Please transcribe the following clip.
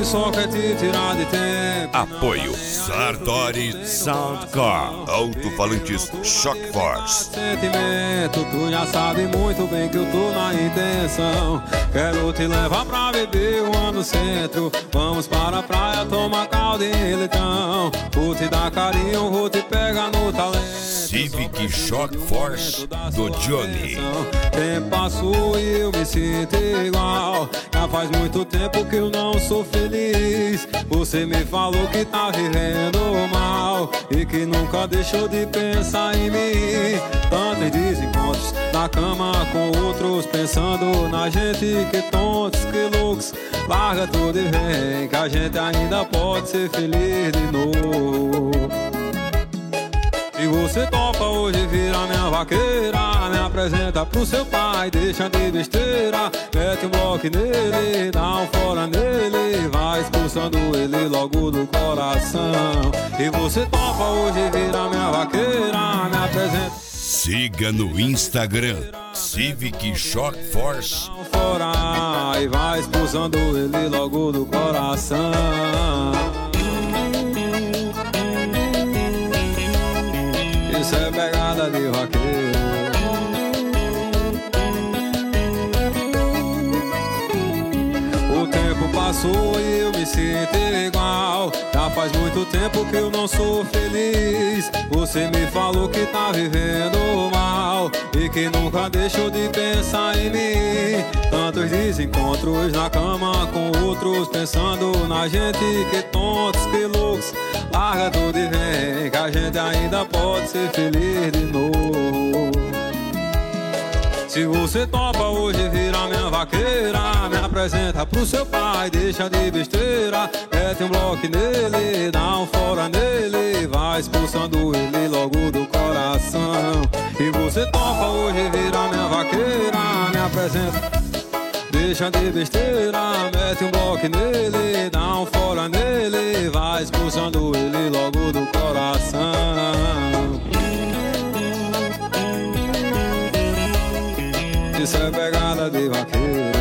só quer te tirar de tempo. Apoio Sartori Soundcar, alto-falantes Shock Force. Sentimento, tu já sabe muito bem que eu tô na intenção. Quero te levar pra beber uma no centro. Vamos para a praia, tomar caldo e leitão. Vou te dar carinho, vou te pegar no talento. Civic Shock Force do Johnny. Tempo passou e eu me sinto igual. Já faz muito tempo que eu não sou feliz. Você me falou que tá vivendo mal e que nunca deixou de pensar em mim. Tantos desencontros na cama com outros, pensando na gente. Que tontos, que loucos. Larga tudo e vem, que a gente ainda pode ser feliz de novo. E você topa hoje virar minha vaqueira, me apresenta pro seu pai, deixa de besteira. Mete um bloco nele, dá um fora nele, vai expulsando ele logo do coração. E você topa hoje virar minha vaqueira, me apresenta. Siga no Instagram Civic Shock Force. Dá um fora e vai expulsando ele logo do coração. Isso é pegada de vaqueiro. O tempo passou e eu me sinto igual. Já faz muito tempo que eu não sou feliz. Você me falou que tá vivendo mal e que nunca deixou de pensar em mim. Tantos desencontros na cama com outros, pensando na gente. Que tontos, que loucos. Larga tudo e vem, que a gente ainda pode ser feliz de novo. Se você topa hoje virar minha vaqueira, me apresenta pro seu pai, deixa de besteira. Mete um bloco nele, dá um fora nele, vai expulsando ele logo do coração. E você topa hoje virar minha vaqueira, me apresenta. Deixa de besteira, mete um bloco nele, dá um fora nele, vai expulsando ele logo do coração. Isso é pegada de vaqueiro.